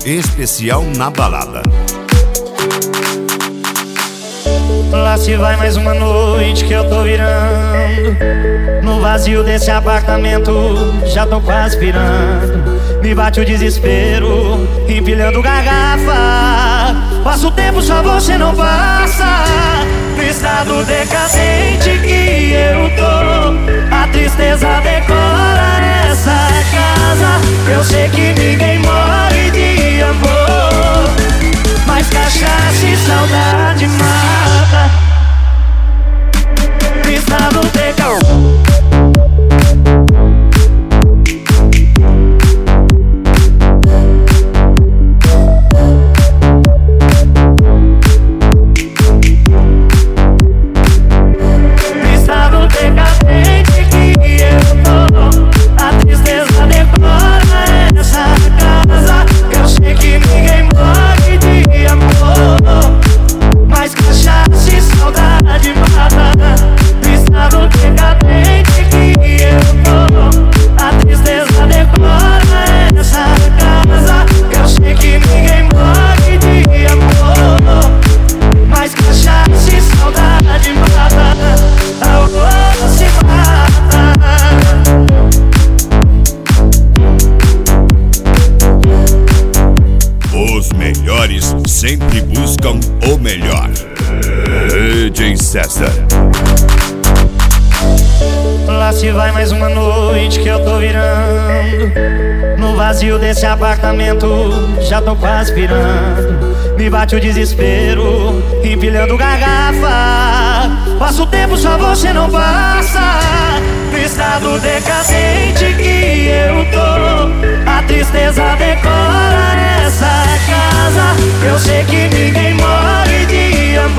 especial na balada. Lá se vai mais uma noite que eu tô virando. No vazio desse apartamento já tô quase pirando. Me bate o desespero, empilhando garrafa. Passa o tempo, só você não passa. No estado decadente que eu tô, a tristeza decora essa casa. Eu sei que ninguém morre de amor, mas cachaça e saudade mata. No estado decadente. Os melhores sempre buscam o melhor. DJ César. Lá se vai mais uma noite que eu tô virando. No vazio desse apartamento já tô quase pirando. Me bate o desespero, empilhando garrafa. Passa o tempo, só você não passa. No estado decadente que eu tô, a tristeza decora essa casa. Eu sei que ninguém morre de amor,